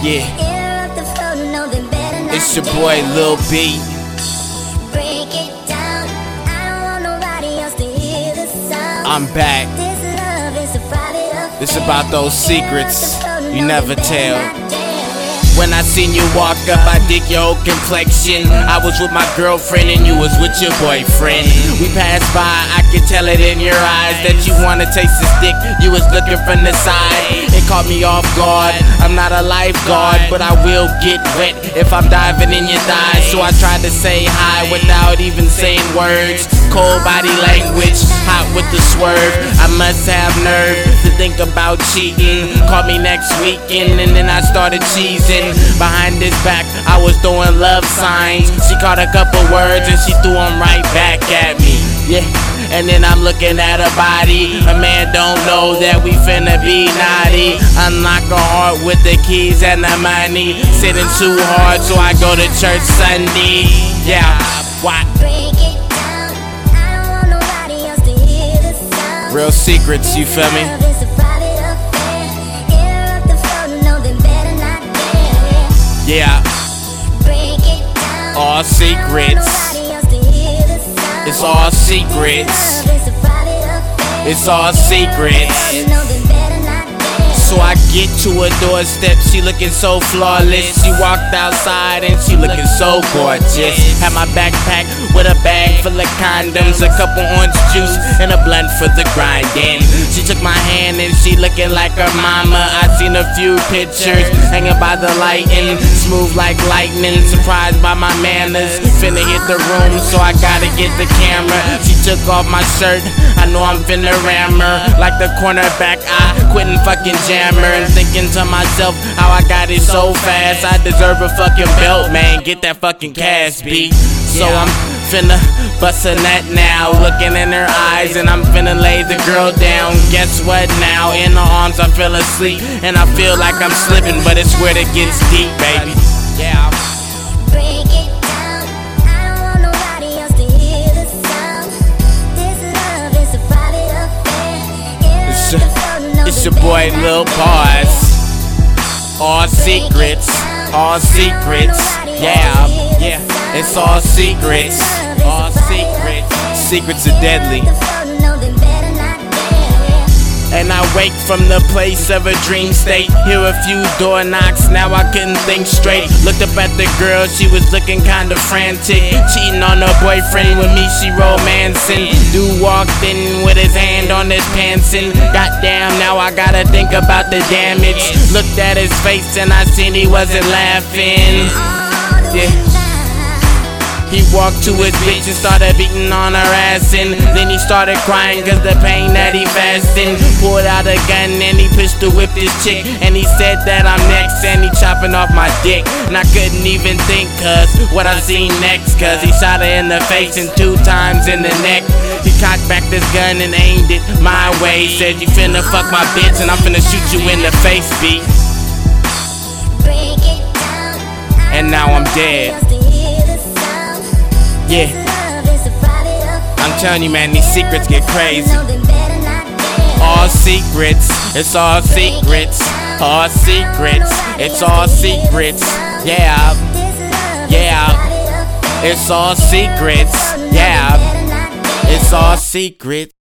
Yeah, it's your boy Lil B. I'm back. This about those secrets you never tell. When I seen you walk up, I dig your whole complexion. I was with my girlfriend and you was with your boyfriend. We passed by, I could tell it in your eyes that you wanna taste this dick. You was looking from the side. It caught me off guard. I'm not a lifeguard, but I will get wet if I'm diving in your thighs. So I tried to say hi without even saying words. Cold body language, hot with the swerve. I must have nerve to think about cheating. Call me next weekend and then I started cheesing. Behind his back, I was throwing love signs. She caught a couple words and she threw them right back at me. Yeah, and then I'm looking at her body. A man don't know that we finna be naughty. Unlock a heart with the keys and the money. Sitting too hard, so I go to church Sunday. Yeah, what? Real secrets, you feel me? Yeah, all secrets. It's all secrets. It's all secrets. So I get to her doorstep, she looking so flawless. She walked outside and she looking so gorgeous. Had my backpack with a bag full of condoms, a couple orange juice and a blunt for the grinding. She took my hand and she looking like her mama. I seen a few pictures hanging by the lighting, smooth like lightning. Surprised by my manners, finna hit the room so I gotta get the camera. She took off my shirt, I know I'm finna ram her like the cornerback. I quittin' fucking jammer and thinking to myself how I got it so fast. I deserve a fucking belt, man, get that fucking cash, B. So I'm finna bust a nut now, looking in her eyes, and I'm finna lay the girl down. Guess what now? In her arms I fell asleep, and I feel like I'm slipping, but it's where it gets deep, baby. Yeah. It's your boy Lil Boss. All secrets, all secrets. Yeah, yeah. It's all secrets, all secrets. Secrets are deadly. And I wake from the place of a dream state. Hear a few door knocks, now I couldn't think straight. Looked up at the girl, she was looking kinda frantic. Cheating on her boyfriend, with me she romancing. Dude walked in with his hand on his pants and goddamn, now I gotta think about the damage. Looked at his face and I seen he wasn't laughing. Yeah. He walked to his bitch and started beating on her ass, and then he started crying cause the pain that he fasting. Pulled out a gun and he pistol whipped his chick, and he said that I'm next and he chopping off my dick. And I couldn't even think cause what I seen next, cause he shot her in the face and 2 times in the neck. He cocked back this gun and aimed it my way. Said you finna fuck my bitch and I'm finna shoot you in the face, B. And now I'm dead. Yeah, I'm telling you, man, these secrets get crazy. All secrets, it's all secrets. All secrets, it's all secrets. Yeah, yeah, it's all secrets. Yeah, it's all secrets.